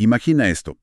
Imagina esto.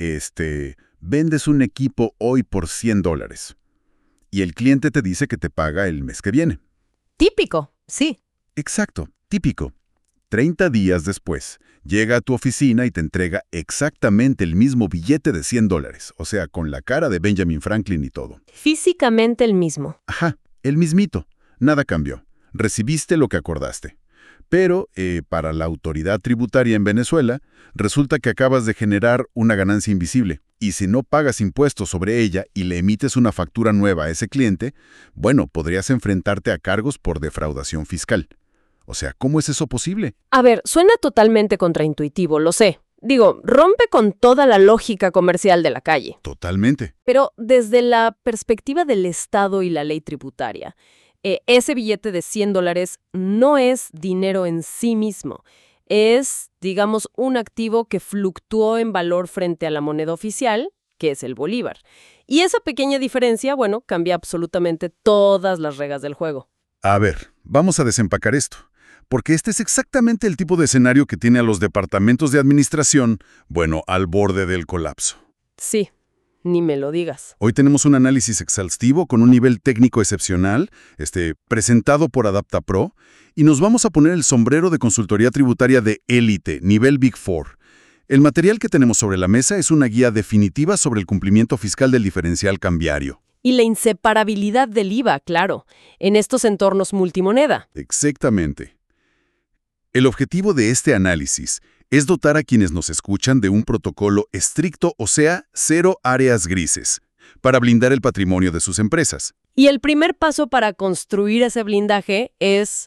Vendes un equipo hoy por $100 y el cliente te dice que te paga el mes que viene. Típico, sí. Exacto, típico. 30 días después, llega a tu oficina y te entrega exactamente el mismo billete de $100, o sea, con la cara de Benjamin Franklin y todo. Físicamente el mismo. Ajá, el mismito. Nada cambió. Recibiste lo que acordaste. Pero, para la autoridad tributaria en Venezuela, resulta que acabas de generar una ganancia invisible. Y si no pagas impuestos sobre ella y le emites una factura nueva a ese cliente, bueno, podrías enfrentarte a cargos por defraudación fiscal. O sea, ¿cómo es eso posible? A ver, suena totalmente contraintuitivo, lo sé. Digo, rompe con toda la lógica comercial de la calle. Totalmente. Pero desde la perspectiva del Estado y la ley tributaria, ese billete de $100 no es dinero en sí mismo. Es, digamos, un activo que fluctuó en valor frente a la moneda oficial, que es el bolívar. Y esa pequeña diferencia, bueno, cambia absolutamente todas las reglas del juego. A ver, vamos a desempacar esto. Porque este es exactamente el tipo de escenario que tiene a los departamentos de administración, bueno, al borde del colapso. Sí, ni me lo digas. Hoy tenemos un análisis exhaustivo con un nivel técnico excepcional, presentado por AdaptaPro, y nos vamos a poner el sombrero de consultoría tributaria de élite, nivel Big Four. El material que tenemos sobre la mesa es una guía definitiva sobre el cumplimiento fiscal del diferencial cambiario. Y la inseparabilidad del IVA, claro, en estos entornos multimoneda. Exactamente. El objetivo de este análisis es dotar a quienes nos escuchan de un protocolo estricto, o sea, cero áreas grises, para blindar el patrimonio de sus empresas. Y el primer paso para construir ese blindaje es,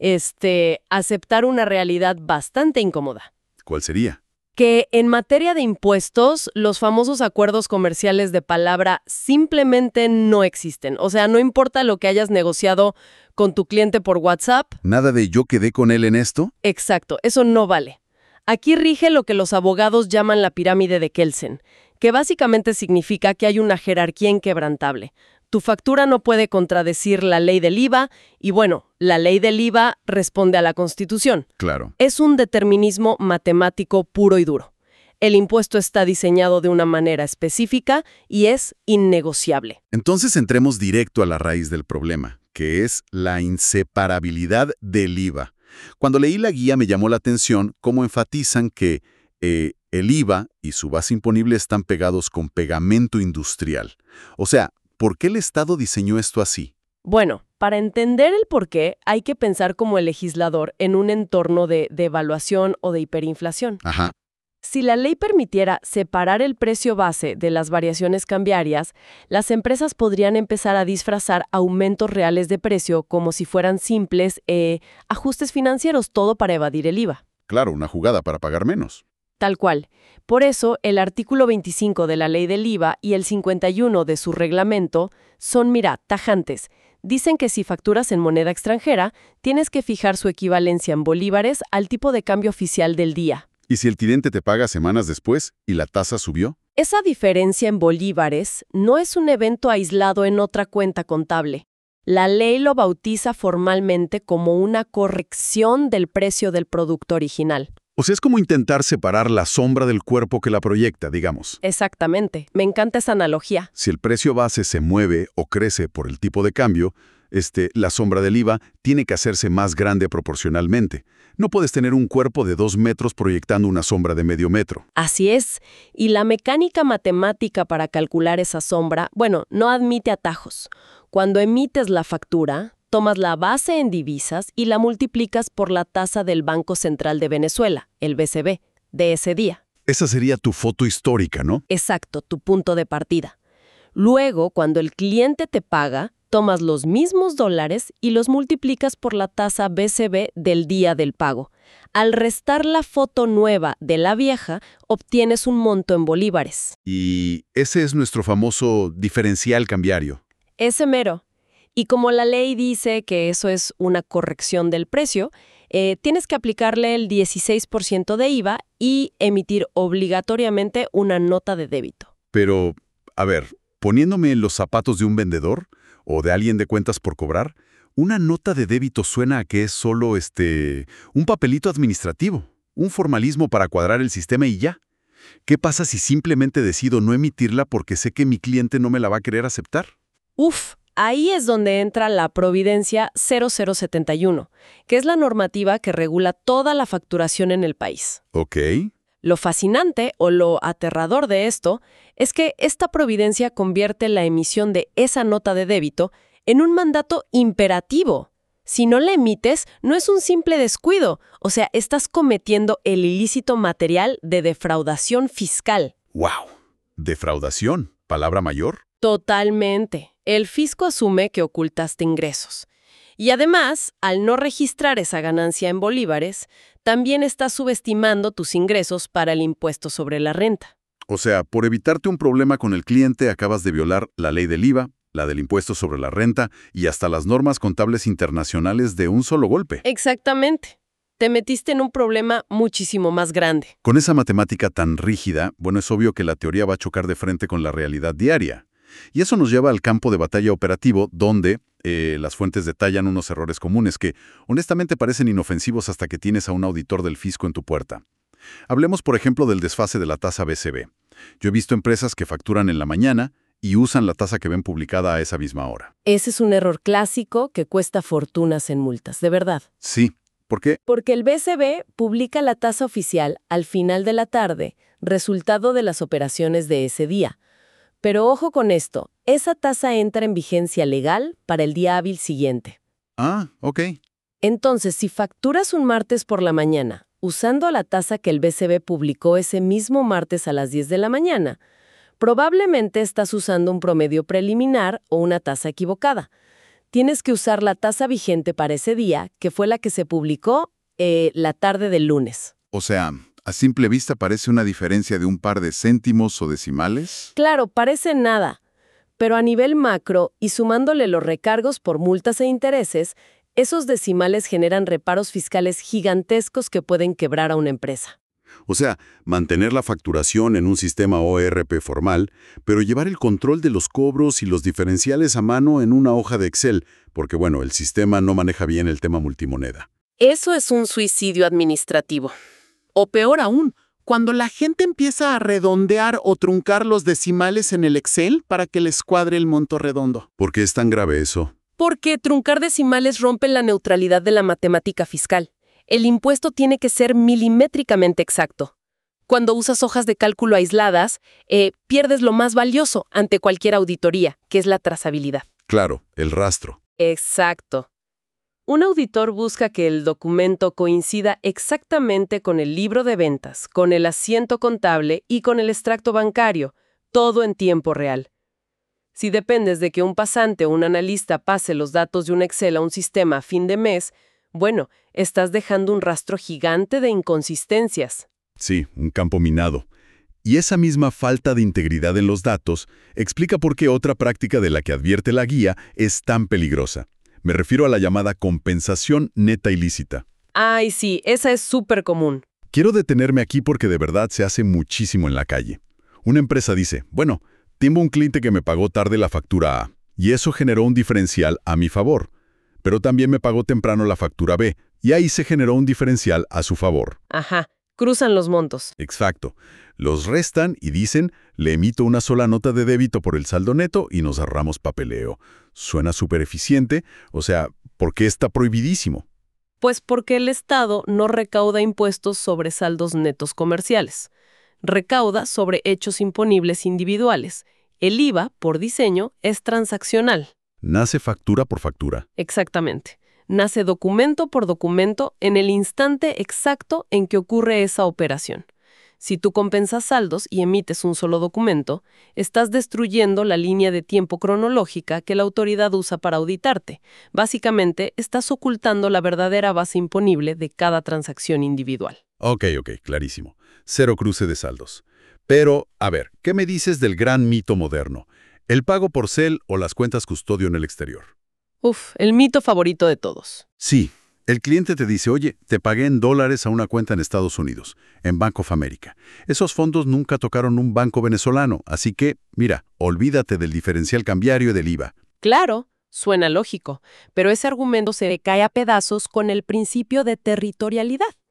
aceptar una realidad bastante incómoda. ¿Cuál sería? Que en materia de impuestos, los famosos acuerdos comerciales de palabra simplemente no existen. O sea, no importa lo que hayas negociado con tu cliente por WhatsApp. ¿Nada de yo quedé con él en esto? Exacto, eso no vale. Aquí rige lo que los abogados llaman la pirámide de Kelsen, que básicamente significa que hay una jerarquía inquebrantable. Tu factura no puede contradecir la ley del IVA y, bueno, la ley del IVA responde a la Constitución. Claro. Es un determinismo matemático puro y duro. El impuesto está diseñado de una manera específica y es innegociable. Entonces entremos directo a la raíz del problema, que es la inseparabilidad del IVA. Cuando leí la guía me llamó la atención cómo enfatizan que el IVA y su base imponible están pegados con pegamento industrial. O sea, ¿por qué el Estado diseñó esto así? Bueno, para entender el porqué hay que pensar como el legislador en un entorno de devaluación o de hiperinflación. Ajá. Si la ley permitiera separar el precio base de las variaciones cambiarias, las empresas podrían empezar a disfrazar aumentos reales de precio como si fueran simples ajustes financieros, todo para evadir el IVA. Claro, una jugada para pagar menos. Tal cual. Por eso, el artículo 25 de la Ley del IVA y el 51 de su reglamento son, tajantes. Dicen que si facturas en moneda extranjera, tienes que fijar su equivalencia en bolívares al tipo de cambio oficial del día. ¿Y si el cliente te paga semanas después y la tasa subió? Esa diferencia en bolívares no es un evento aislado en otra cuenta contable. La ley lo bautiza formalmente como una corrección del precio del producto original. O sea, es como intentar separar la sombra del cuerpo que la proyecta, digamos. Exactamente. Me encanta esa analogía. Si el precio base se mueve o crece por el tipo de cambio, la sombra del IVA tiene que hacerse más grande proporcionalmente. No puedes tener un cuerpo de 2 metros proyectando una sombra de medio metro. Así es. Y la mecánica matemática para calcular esa sombra, no admite atajos. Cuando emites la factura, tomas la base en divisas y la multiplicas por la tasa del Banco Central de Venezuela, el BCB, de ese día. Esa sería tu foto histórica, ¿no? Exacto, tu punto de partida. Luego, cuando el cliente te paga, tomas los mismos dólares y los multiplicas por la tasa BCB del día del pago. Al restar la foto nueva de la vieja, obtienes un monto en bolívares. Y ese es nuestro famoso diferencial cambiario. Ese mero. Y como la ley dice que eso es una corrección del precio, tienes que aplicarle el 16% de IVA y emitir obligatoriamente una nota de débito. Pero, a ver, poniéndome en los zapatos de un vendedor o de alguien de cuentas por cobrar, una nota de débito suena a que es solo un papelito administrativo, un formalismo para cuadrar el sistema y ya. ¿Qué pasa si simplemente decido no emitirla porque sé que mi cliente no me la va a querer aceptar? Uf, ahí es donde entra la Providencia 0071, que es la normativa que regula toda la facturación en el país. Ok. Lo fascinante o lo aterrador de esto es que esta providencia convierte la emisión de esa nota de débito en un mandato imperativo. Si no la emites, no es un simple descuido, o sea, estás cometiendo el ilícito material de defraudación fiscal. ¡Wow! Defraudación, palabra mayor. Totalmente. El fisco asume que ocultaste ingresos. Y además, al no registrar esa ganancia en bolívares, también estás subestimando tus ingresos para el impuesto sobre la renta. O sea, por evitarte un problema con el cliente acabas de violar la ley del IVA, la del impuesto sobre la renta y hasta las normas contables internacionales de un solo golpe. Exactamente. Te metiste en un problema muchísimo más grande. Con esa matemática tan rígida, bueno, es obvio que la teoría va a chocar de frente con la realidad diaria. Y eso nos lleva al campo de batalla operativo, donde las fuentes detallan unos errores comunes que, honestamente, parecen inofensivos hasta que tienes a un auditor del fisco en tu puerta. Hablemos, por ejemplo, del desfase de la tasa BCB. Yo he visto empresas que facturan en la mañana y usan la tasa que ven publicada a esa misma hora. Ese es un error clásico que cuesta fortunas en multas, de verdad. Sí, ¿por qué? Porque el BCB publica la tasa oficial al final de la tarde, resultado de las operaciones de ese día. Pero ojo con esto, esa tasa entra en vigencia legal para el día hábil siguiente. Ah, ok. Entonces, si facturas un martes por la mañana, usando la tasa que el BCB publicó ese mismo martes a las 10 de la mañana, probablemente estás usando un promedio preliminar o una tasa equivocada. Tienes que usar la tasa vigente para ese día, que fue la que se publicó la tarde del lunes. O sea, a simple vista parece una diferencia de un par de céntimos o decimales. Claro, parece nada, pero a nivel macro y sumándole los recargos por multas e intereses, esos decimales generan reparos fiscales gigantescos que pueden quebrar a una empresa. O sea, mantener la facturación en un sistema ORP formal, pero llevar el control de los cobros y los diferenciales a mano en una hoja de Excel, porque bueno, el sistema no maneja bien el tema multimoneda. Eso es un suicidio administrativo. O peor aún, cuando la gente empieza a redondear o truncar los decimales en el Excel para que les cuadre el monto redondo. ¿Por qué es tan grave eso? Porque truncar decimales rompe la neutralidad de la matemática fiscal. El impuesto tiene que ser milimétricamente exacto. Cuando usas hojas de cálculo aisladas, pierdes lo más valioso ante cualquier auditoría, que es la trazabilidad. Claro, el rastro. Exacto. Un auditor busca que el documento coincida exactamente con el libro de ventas, con el asiento contable y con el extracto bancario, todo en tiempo real. Si dependes de que un pasante o un analista pase los datos de un Excel a un sistema a fin de mes, bueno, estás dejando un rastro gigante de inconsistencias. Sí, un campo minado. Y esa misma falta de integridad en los datos explica por qué otra práctica de la que advierte la guía es tan peligrosa. Me refiero a la llamada compensación neta ilícita. Ay, sí, esa es súper común. Quiero detenerme aquí porque de verdad se hace muchísimo en la calle. Una empresa dice, bueno, tengo un cliente que me pagó tarde la factura A, y eso generó un diferencial a mi favor. Pero también me pagó temprano la factura B, y ahí se generó un diferencial a su favor. Ajá, cruzan los montos. Exacto. Los restan y dicen, le emito una sola nota de débito por el saldo neto y nos ahorramos papeleo. Suena súper eficiente, o sea, ¿por qué está prohibidísimo? Pues porque el Estado no recauda impuestos sobre saldos netos comerciales. Recauda sobre hechos imponibles individuales. El IVA, por diseño, es transaccional. Nace factura por factura. Exactamente. Nace documento por documento en el instante exacto en que ocurre esa operación. Si tú compensas saldos y emites un solo documento, estás destruyendo la línea de tiempo cronológica que la autoridad usa para auditarte. Básicamente, estás ocultando la verdadera base imponible de cada transacción individual. Ok, clarísimo. Cero cruce de saldos. Pero, a ver, ¿qué me dices del gran mito moderno? ¿El pago por CEL o las cuentas custodio en el exterior? Uf, el mito favorito de todos. Sí. El cliente te dice, oye, te pagué en dólares a una cuenta en Estados Unidos, en Bank of America. Esos fondos nunca tocaron un banco venezolano, así que, mira, olvídate del diferencial cambiario y del IVA. Claro, suena lógico, pero ese argumento se cae a pedazos con el principio de territorialidad.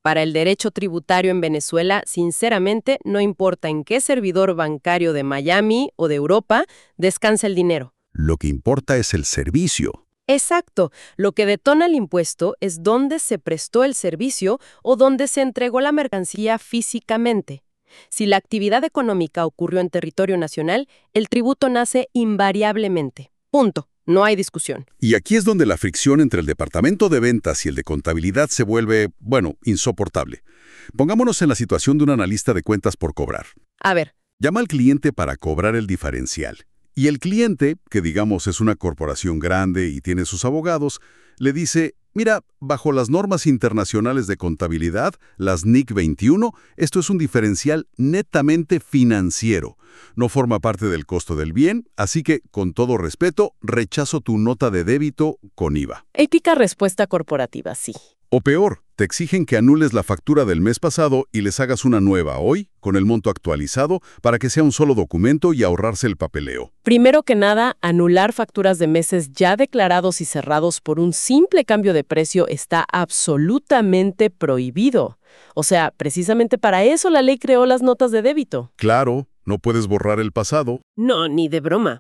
Para el derecho tributario en Venezuela, sinceramente, no importa en qué servidor bancario de Miami o de Europa descansa el dinero. Lo que importa es el servicio. Exacto. Lo que detona el impuesto es dónde se prestó el servicio o dónde se entregó la mercancía físicamente. Si la actividad económica ocurrió en territorio nacional, el tributo nace invariablemente. Punto. No hay discusión. Y aquí es donde la fricción entre el departamento de ventas y el de contabilidad se vuelve, insoportable. Pongámonos en la situación de un analista de cuentas por cobrar. A ver, Llama al cliente para cobrar el diferencial. Y el cliente, que digamos es una corporación grande y tiene sus abogados, le dice, mira, bajo las normas internacionales de contabilidad, las NIC 21, esto es un diferencial netamente financiero. No forma parte del costo del bien, así que, con todo respeto, rechazo tu nota de débito con IVA. épica respuesta corporativa, sí. O peor, te exigen que anules la factura del mes pasado y les hagas una nueva hoy, con el monto actualizado, para que sea un solo documento y ahorrarse el papeleo. Primero que nada, anular facturas de meses ya declarados y cerrados por un simple cambio de precio está absolutamente prohibido. O sea, precisamente para eso la ley creó las notas de débito. Claro, no puedes borrar el pasado. No, ni de broma.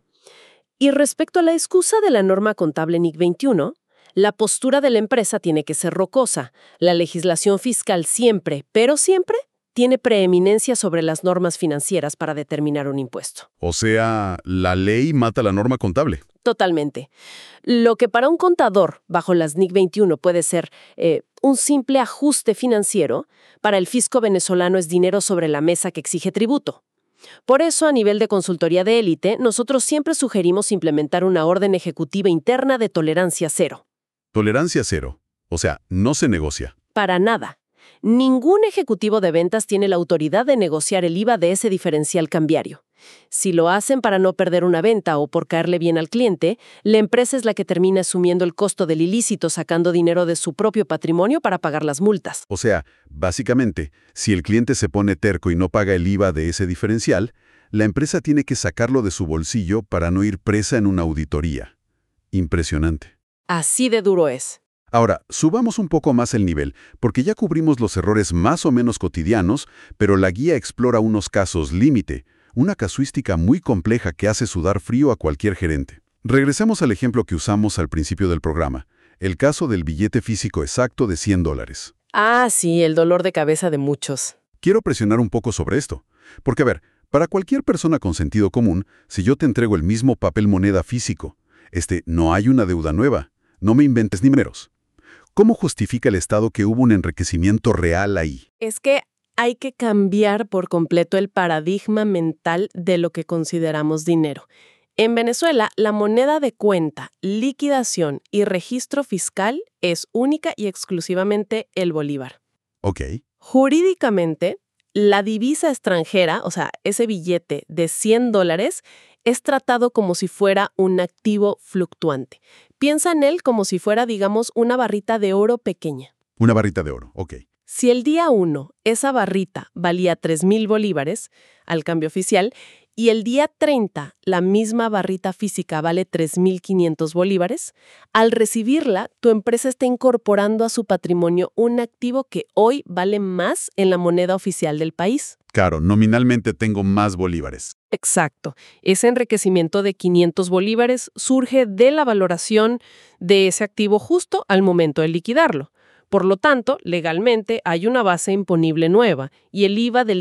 Y respecto a la excusa de la norma contable NIC 21, la postura de la empresa tiene que ser rocosa. La legislación fiscal siempre, pero siempre, tiene preeminencia sobre las normas financieras para determinar un impuesto. O sea, la ley mata la norma contable. Totalmente. Lo que para un contador, bajo las NIC 21, puede ser un simple ajuste financiero, para el fisco venezolano es dinero sobre la mesa que exige tributo. Por eso, a nivel de consultoría de élite, nosotros siempre sugerimos implementar una orden ejecutiva interna de tolerancia cero. Tolerancia cero. O sea, no se negocia. Para nada. Ningún ejecutivo de ventas tiene la autoridad de negociar el IVA de ese diferencial cambiario. Si lo hacen para no perder una venta o por caerle bien al cliente, la empresa es la que termina asumiendo el costo del ilícito sacando dinero de su propio patrimonio para pagar las multas. O sea, básicamente, si el cliente se pone terco y no paga el IVA de ese diferencial, la empresa tiene que sacarlo de su bolsillo para no ir presa en una auditoría. Impresionante. Así de duro es. Ahora, subamos un poco más el nivel, porque ya cubrimos los errores más o menos cotidianos, pero la guía explora unos casos límite, una casuística muy compleja que hace sudar frío a cualquier gerente. Regresemos al ejemplo que usamos al principio del programa, el caso del billete físico exacto de $100. Ah, sí, el dolor de cabeza de muchos. Quiero presionar un poco sobre esto, porque a ver, para cualquier persona con sentido común, si yo te entrego el mismo papel moneda físico, no hay una deuda nueva, no me inventes números. ¿Cómo justifica el Estado que hubo un enriquecimiento real ahí? Es que hay que cambiar por completo el paradigma mental de lo que consideramos dinero. En Venezuela, la moneda de cuenta, liquidación y registro fiscal es única y exclusivamente el bolívar. Ok. Jurídicamente, la divisa extranjera, o sea, ese billete de $100, es tratado como si fuera un activo fluctuante. Piensa en él como si fuera, digamos, una barrita de oro pequeña. Una barrita de oro, ok. Si el día 1 esa barrita valía 3,000 bolívares al cambio oficial y el día 30 la misma barrita física vale 3,500 bolívares, al recibirla, tu empresa está incorporando a su patrimonio un activo que hoy vale más en la moneda oficial del país. Claro, nominalmente tengo más bolívares. Exacto. Ese enriquecimiento de 500 bolívares surge de la valoración de ese activo justo al momento de liquidarlo. Por lo tanto, legalmente hay una base imponible nueva y el IVA del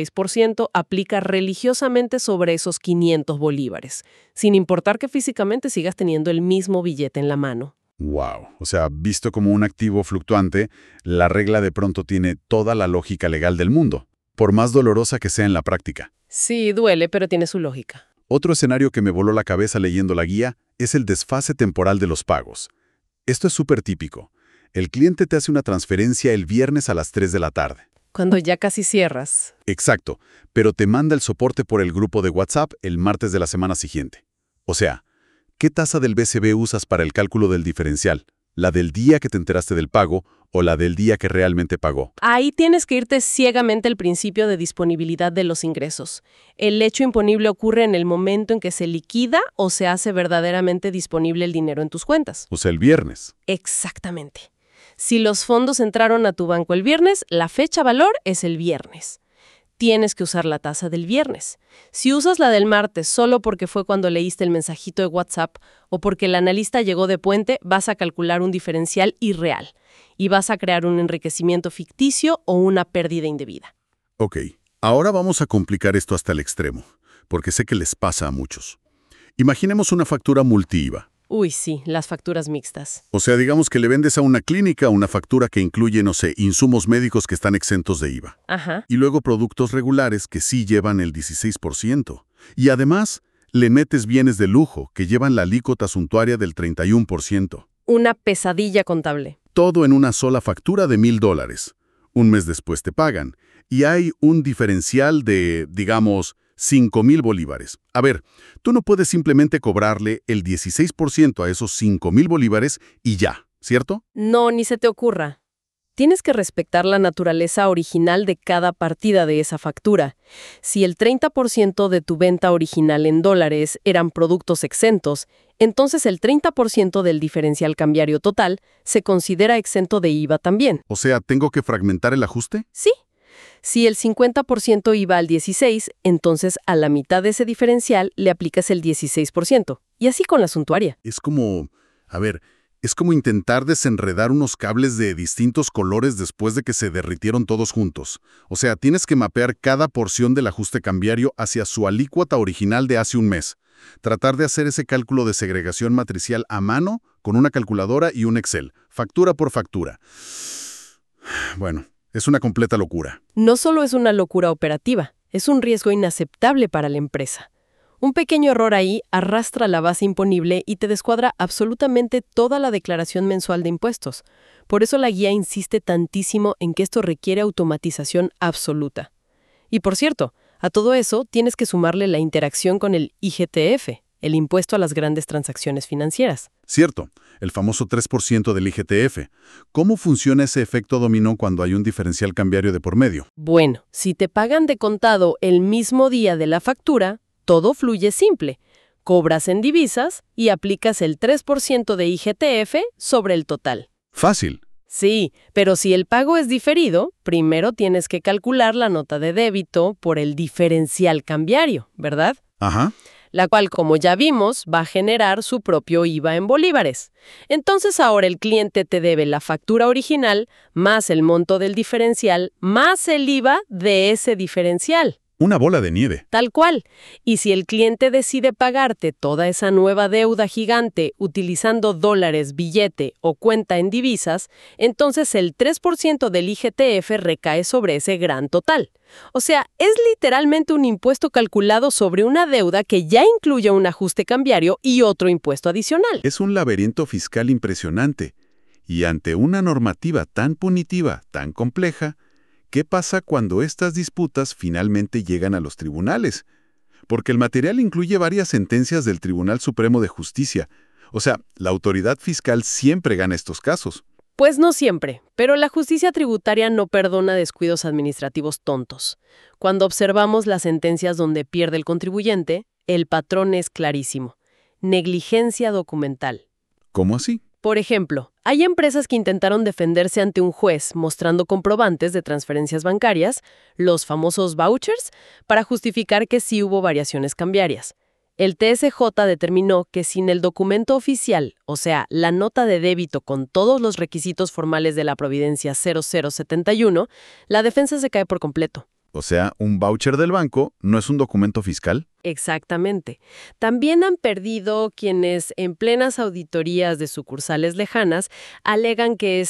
16% aplica religiosamente sobre esos 500 bolívares, sin importar que físicamente sigas teniendo el mismo billete en la mano. Wow. O sea, visto como un activo fluctuante, la regla de pronto tiene toda la lógica legal del mundo, por más dolorosa que sea en la práctica. Sí, duele, pero tiene su lógica. Otro escenario que me voló la cabeza leyendo la guía es el desfase temporal de los pagos. Esto es súper típico. El cliente te hace una transferencia el viernes a las 3 de la tarde. Cuando ya casi cierras. Exacto, pero te manda el soporte por el grupo de WhatsApp el martes de la semana siguiente. O sea, ¿qué tasa del BCB usas para el cálculo del diferencial? ¿La del día que te enteraste del pago o la del día que realmente pagó? Ahí tienes que irte ciegamente al principio de disponibilidad de los ingresos. El hecho imponible ocurre en el momento en que se liquida o se hace verdaderamente disponible el dinero en tus cuentas. O sea, el viernes. Exactamente. Si los fondos entraron a tu banco el viernes, la fecha valor es el viernes. Tienes que usar la tasa del viernes. Si usas la del martes solo porque fue cuando leíste el mensajito de WhatsApp o porque el analista llegó de puente, vas a calcular un diferencial irreal y vas a crear un enriquecimiento ficticio o una pérdida indebida. Ok, ahora vamos a complicar esto hasta el extremo, porque sé que les pasa a muchos. Imaginemos una factura multi-IVA. Uy, sí, las facturas mixtas. O sea, digamos que le vendes a una clínica una factura que incluye, no sé, insumos médicos que están exentos de IVA. Ajá. Y luego productos regulares que sí llevan el 16%. Y además, le metes bienes de lujo que llevan la alícuota suntuaria del 31%. Una pesadilla contable. Todo en una sola factura de $1,000. Un mes después te pagan. Y hay un diferencial de, digamos, 5,000 bolívares. A ver, tú no puedes simplemente cobrarle el 16% a esos 5,000 bolívares y ya, ¿cierto? No, ni se te ocurra. Tienes que respetar la naturaleza original de cada partida de esa factura. Si el 30% de tu venta original en dólares eran productos exentos, entonces el 30% del diferencial cambiario total se considera exento de IVA también. O sea, ¿tengo que fragmentar el ajuste? Sí. Si el 50% iba al 16%, entonces a la mitad de ese diferencial le aplicas el 16%. Y así con la suntuaria. Es como intentar desenredar unos cables de distintos colores después de que se derritieron todos juntos. O sea, tienes que mapear cada porción del ajuste cambiario hacia su alícuota original de hace un mes. Tratar de hacer ese cálculo de segregación matricial a mano con una calculadora y un Excel, factura por factura. Bueno, es una completa locura. No solo es una locura operativa, es un riesgo inaceptable para la empresa. Un pequeño error ahí arrastra la base imponible y te descuadra absolutamente toda la declaración mensual de impuestos. Por eso la guía insiste tantísimo en que esto requiere automatización absoluta. Y por cierto, a todo eso tienes que sumarle la interacción con el IGTF, el impuesto a las grandes transacciones financieras. Cierto, el famoso 3% del IGTF. ¿Cómo funciona ese efecto dominó cuando hay un diferencial cambiario de por medio? Bueno, si te pagan de contado el mismo día de la factura, todo fluye simple. Cobras en divisas y aplicas el 3% de IGTF sobre el total. Fácil. Sí, pero si el pago es diferido, primero tienes que calcular la nota de débito por el diferencial cambiario, ¿verdad? Ajá. La cual, como ya vimos, va a generar su propio IVA en bolívares. Entonces ahora el cliente te debe la factura original, más el monto del diferencial, más el IVA de ese diferencial. Una bola de nieve. Tal cual. Y si el cliente decide pagarte toda esa nueva deuda gigante utilizando dólares, billete o cuenta en divisas, entonces el 3% del IGTF recae sobre ese gran total. O sea, es literalmente un impuesto calculado sobre una deuda que ya incluye un ajuste cambiario y otro impuesto adicional. Es un laberinto fiscal impresionante. Y ante una normativa tan punitiva, tan compleja, ¿qué pasa cuando estas disputas finalmente llegan a los tribunales? Porque el material incluye varias sentencias del Tribunal Supremo de Justicia. O sea, la autoridad fiscal siempre gana estos casos. Pues no siempre, pero la justicia tributaria no perdona descuidos administrativos tontos. Cuando observamos las sentencias donde pierde el contribuyente, el patrón es clarísimo. Negligencia documental. ¿Cómo así? Por ejemplo, hay empresas que intentaron defenderse ante un juez mostrando comprobantes de transferencias bancarias, los famosos vouchers, para justificar que sí hubo variaciones cambiarias. El TSJ determinó que sin el documento oficial, o sea, la nota de débito con todos los requisitos formales de la Providencia 0071, la defensa se cae por completo. O sea, un voucher del banco no es un documento fiscal. Exactamente. También han perdido quienes en plenas auditorías de sucursales lejanas alegan que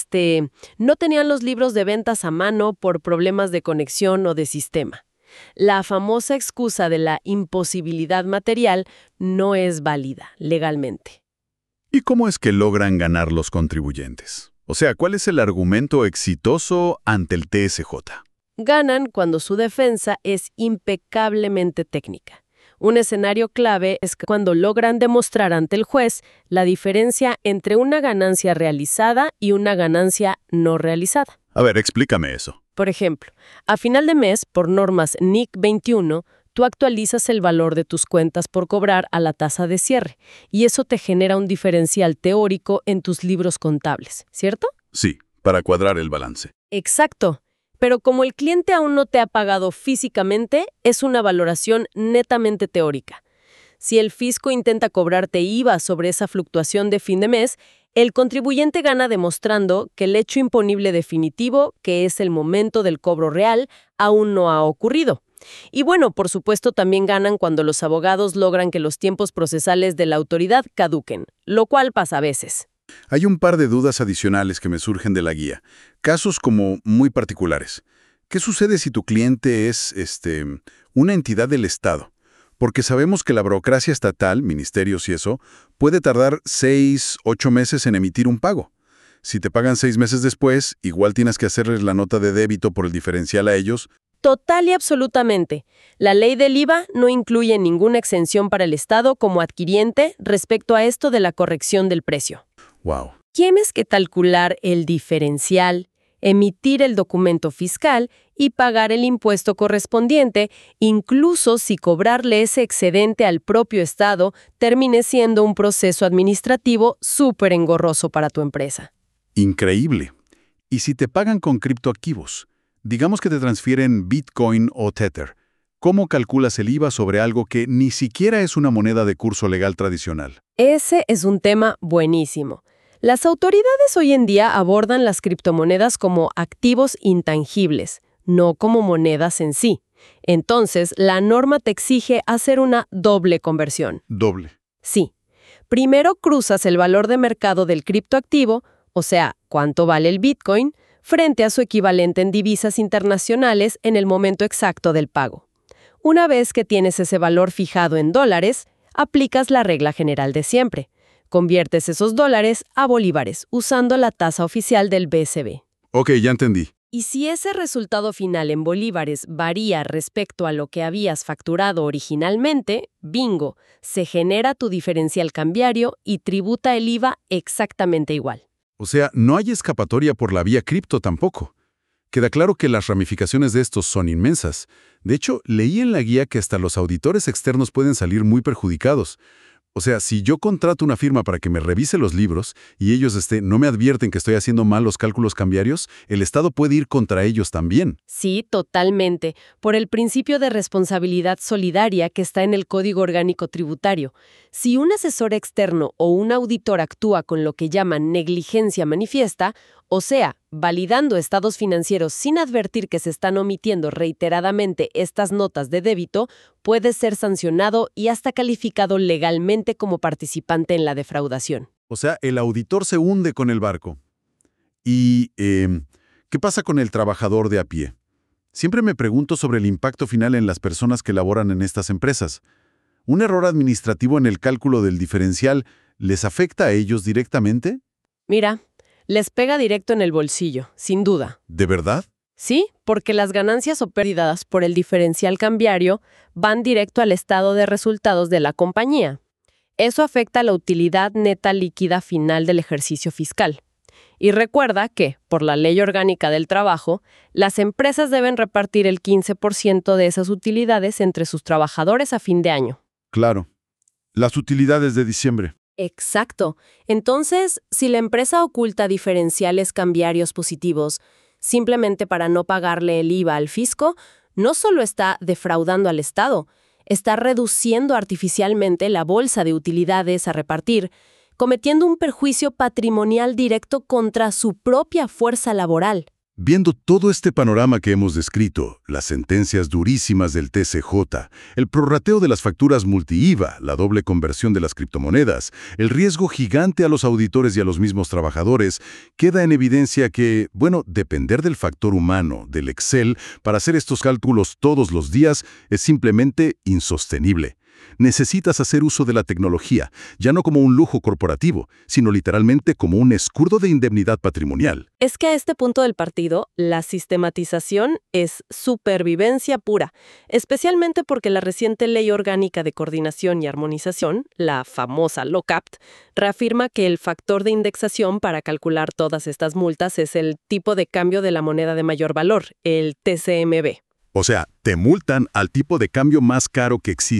no tenían los libros de ventas a mano por problemas de conexión o de sistema. La famosa excusa de la imposibilidad material no es válida legalmente. ¿Y cómo es que logran ganar los contribuyentes? O sea, ¿cuál es el argumento exitoso ante el TSJ? Ganan cuando su defensa es impecablemente técnica. Un escenario clave es cuando logran demostrar ante el juez la diferencia entre una ganancia realizada y una ganancia no realizada. A ver, explícame eso. Por ejemplo, a final de mes, por normas NIC 21, tú actualizas el valor de tus cuentas por cobrar a la tasa de cierre, y eso te genera un diferencial teórico en tus libros contables, ¿cierto? Sí, para cuadrar el balance. Exacto. Pero como el cliente aún no te ha pagado físicamente, es una valoración netamente teórica. Si el fisco intenta cobrarte IVA sobre esa fluctuación de fin de mes, el contribuyente gana demostrando que el hecho imponible definitivo, que es el momento del cobro real, aún no ha ocurrido. Y bueno, por supuesto también ganan cuando los abogados logran que los tiempos procesales de la autoridad caduquen, lo cual pasa a veces. Hay un par de dudas adicionales que me surgen de la guía. Casos como muy particulares. ¿Qué sucede si tu cliente es, una entidad del Estado? Porque sabemos que la burocracia estatal, ministerios y eso, puede tardar 6, 8 meses en emitir un pago. Si te pagan 6 meses después, igual tienes que hacerles la nota de débito por el diferencial a ellos. Total y absolutamente. La ley del IVA no incluye ninguna exención para el Estado como adquiriente respecto a esto de la corrección del precio. Wow. Tienes que calcular el diferencial, emitir el documento fiscal y pagar el impuesto correspondiente, incluso si cobrarle ese excedente al propio Estado termine siendo un proceso administrativo súper engorroso para tu empresa. Increíble. ¿Y si te pagan con criptoactivos? Digamos que te transfieren Bitcoin o Tether. ¿Cómo calculas el IVA sobre algo que ni siquiera es una moneda de curso legal tradicional? Ese es un tema buenísimo. Las autoridades hoy en día abordan las criptomonedas como activos intangibles, no como monedas en sí. Entonces, la norma te exige hacer una doble conversión. Doble. Sí. Primero cruzas el valor de mercado del criptoactivo, o sea, cuánto vale el Bitcoin, frente a su equivalente en divisas internacionales en el momento exacto del pago. Una vez que tienes ese valor fijado en dólares, aplicas la regla general de siempre. Conviertes esos dólares a bolívares usando la tasa oficial del BCB. Ok, ya entendí. Y si ese resultado final en bolívares varía respecto a lo que habías facturado originalmente, bingo, se genera tu diferencial cambiario y tributa el IVA exactamente igual. O sea, no hay escapatoria por la vía cripto tampoco. Queda claro que las ramificaciones de estos son inmensas. De hecho, leí en la guía que hasta los auditores externos pueden salir muy perjudicados. O sea, si yo contrato una firma para que me revise los libros y ellos no me advierten que estoy haciendo mal los cálculos cambiarios, el Estado puede ir contra ellos también. Sí, totalmente. Por el principio de responsabilidad solidaria que está en el Código Orgánico Tributario. Si un asesor externo o un auditor actúa con lo que llaman negligencia manifiesta, o sea, validando estados financieros sin advertir que se están omitiendo reiteradamente estas notas de débito, puede ser sancionado y hasta calificado legalmente como participante en la defraudación. O sea, el auditor se hunde con el barco. ¿Y qué pasa con el trabajador de a pie? Siempre me pregunto sobre el impacto final en las personas que laboran en estas empresas. ¿Un error administrativo en el cálculo del diferencial les afecta a ellos directamente? Mira, les pega directo en el bolsillo, sin duda. ¿De verdad? Sí, porque las ganancias o pérdidas por el diferencial cambiario van directo al estado de resultados de la compañía. Eso afecta la utilidad neta líquida final del ejercicio fiscal. Y recuerda que, por la Ley Orgánica del Trabajo, las empresas deben repartir el 15% de esas utilidades entre sus trabajadores a fin de año. Claro. Las utilidades de diciembre. Exacto. Entonces, si la empresa oculta diferenciales cambiarios positivos simplemente para no pagarle el IVA al fisco, no solo está defraudando al Estado, está reduciendo artificialmente la bolsa de utilidades a repartir, cometiendo un perjuicio patrimonial directo contra su propia fuerza laboral. Viendo todo este panorama que hemos descrito, las sentencias durísimas del TCJ, el prorrateo de las facturas multi-IVA, la doble conversión de las criptomonedas, el riesgo gigante a los auditores y a los mismos trabajadores, queda en evidencia que, depender del factor humano, del Excel, para hacer estos cálculos todos los días es simplemente insostenible. Necesitas hacer uso de la tecnología, ya no como un lujo corporativo, sino literalmente como un escudo de indemnidad patrimonial. Es que a este punto del partido, la sistematización es supervivencia pura, especialmente porque la reciente Ley Orgánica de Coordinación y Armonización, la famosa LOCAPT, reafirma que el factor de indexación para calcular todas estas multas es el tipo de cambio de la moneda de mayor valor, el TCMB. O sea, te multan al tipo de cambio más caro que exista.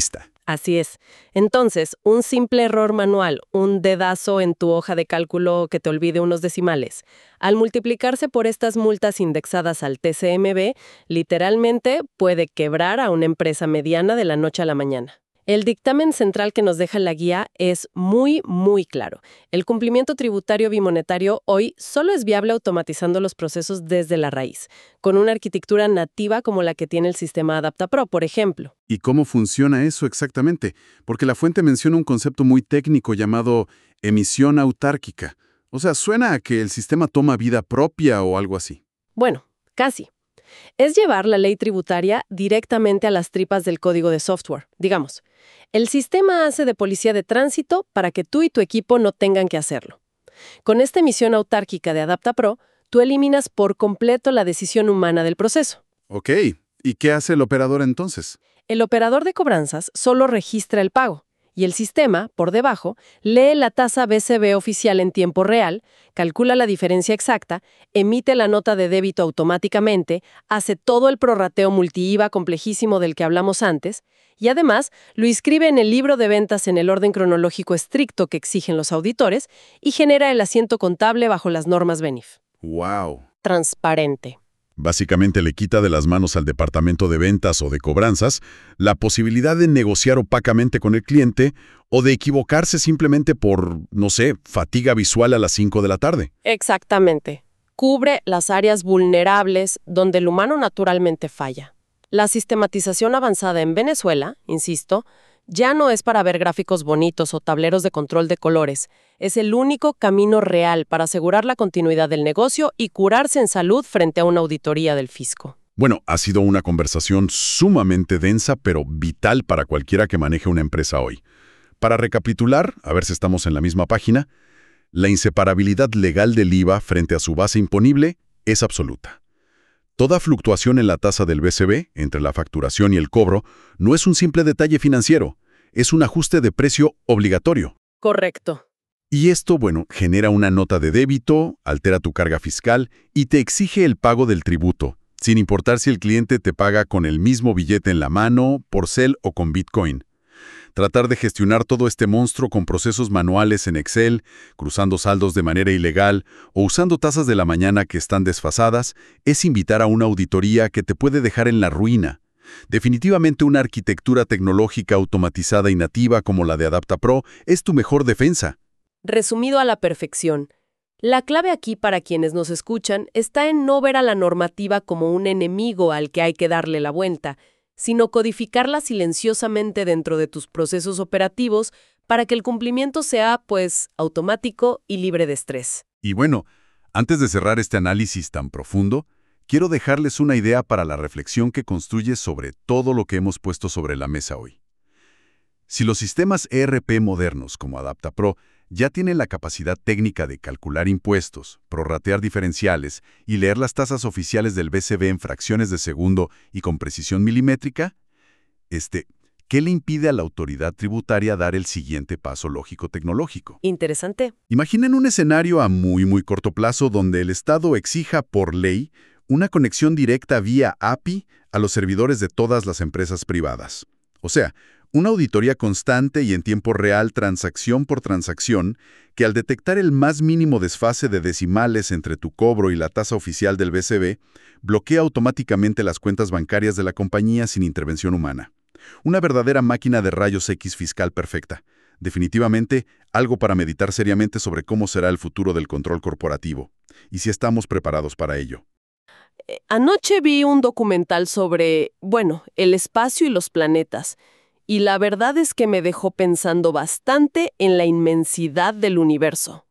Así es. Entonces, un simple error manual, un dedazo en tu hoja de cálculo que te olvide unos decimales, al multiplicarse por estas multas indexadas al TCMB, literalmente puede quebrar a una empresa mediana de la noche a la mañana. El dictamen central que nos deja la guía es muy, muy claro. El cumplimiento tributario bimonetario hoy solo es viable automatizando los procesos desde la raíz, con una arquitectura nativa como la que tiene el sistema AdaptaPro, por ejemplo. ¿Y cómo funciona eso exactamente? Porque la fuente menciona un concepto muy técnico llamado emisión autárquica. O sea, suena a que el sistema toma vida propia o algo así. Bueno, casi. Es llevar la ley tributaria directamente a las tripas del código de software. Digamos, el sistema hace de policía de tránsito para que tú y tu equipo no tengan que hacerlo. Con esta emisión autárquica de AdaptaPro, tú eliminas por completo la decisión humana del proceso. Ok, ¿y qué hace el operador entonces? El operador de cobranzas solo registra el pago, y el sistema, por debajo, lee la tasa BCB oficial en tiempo real, calcula la diferencia exacta, emite la nota de débito automáticamente, hace todo el prorrateo multi-IVA complejísimo del que hablamos antes, y además lo inscribe en el libro de ventas en el orden cronológico estricto que exigen los auditores y genera el asiento contable bajo las normas BENIF. ¡Wow! Transparente. Básicamente le quita de las manos al departamento de ventas o de cobranzas la posibilidad de negociar opacamente con el cliente o de equivocarse simplemente por, no sé, fatiga visual a las 5 de la tarde. Exactamente. Cubre las áreas vulnerables donde el humano naturalmente falla. La sistematización avanzada en Venezuela, insisto, ya no es para ver gráficos bonitos o tableros de control de colores. Es el único camino real para asegurar la continuidad del negocio y curarse en salud frente a una auditoría del fisco. Bueno, ha sido una conversación sumamente densa, pero vital para cualquiera que maneje una empresa hoy. Para recapitular, a ver si estamos en la misma página, la inseparabilidad legal del IVA frente a su base imponible es absoluta. Toda fluctuación en la tasa del BCB, entre la facturación y el cobro, no es un simple detalle financiero, es un ajuste de precio obligatorio. Correcto. Y esto, bueno, genera una nota de débito, altera tu carga fiscal y te exige el pago del tributo, sin importar si el cliente te paga con el mismo billete en la mano, por Zelle o con Bitcoin. Tratar de gestionar todo este monstruo con procesos manuales en Excel, cruzando saldos de manera ilegal o usando tasas de la mañana que están desfasadas, es invitar a una auditoría que te puede dejar en la ruina. Definitivamente una arquitectura tecnológica automatizada y nativa como la de AdaptaPro es tu mejor defensa. Resumido a la perfección, la clave aquí para quienes nos escuchan está en no ver a la normativa como un enemigo al que hay que darle la vuelta, sino codificarla silenciosamente dentro de tus procesos operativos para que el cumplimiento sea, pues, automático y libre de estrés. Y bueno, antes de cerrar este análisis tan profundo, quiero dejarles una idea para la reflexión que construye sobre todo lo que hemos puesto sobre la mesa hoy. Si los sistemas ERP modernos como AdaptaPro ya tienen la capacidad técnica de calcular impuestos, prorratear diferenciales y leer las tasas oficiales del BCB en fracciones de segundo y con precisión milimétrica, ¿qué le impide a la autoridad tributaria dar el siguiente paso lógico-tecnológico? Interesante. Imaginen un escenario a muy corto plazo donde el Estado exija por ley una conexión directa vía API a los servidores de todas las empresas privadas. O sea, una auditoría constante y en tiempo real, transacción por transacción, que al detectar el más mínimo desfase de decimales entre tu cobro y la tasa oficial del BCB, bloquea automáticamente las cuentas bancarias de la compañía sin intervención humana. Una verdadera máquina de rayos X fiscal perfecta. Definitivamente, algo para meditar seriamente sobre cómo será el futuro del control corporativo, y si estamos preparados para ello. Anoche vi un documental sobre, el espacio y los planetas. Y la verdad es que me dejó pensando bastante en la inmensidad del universo.